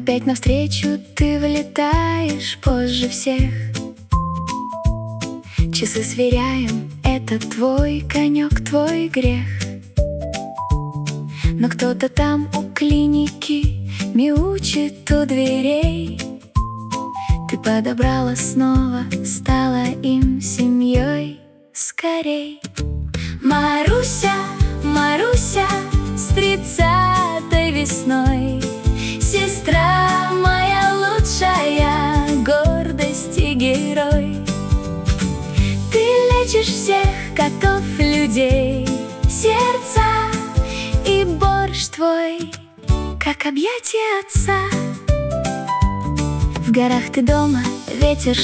Опять навстречу ты вылетаешь позже всех. Часы сверяем, это твой конек, твой грех. Но кто-то там у клиники мяучит у дверей. Ты подобрала снова, стала им семьей. Скорей! Маруся, Маруся, с 30-й весной, сестра моя лучшая, гордость и герой. Ты лечишь всех котов, людей, сердца, и борщ твой, как объятие отца. В горах ты дома, ветер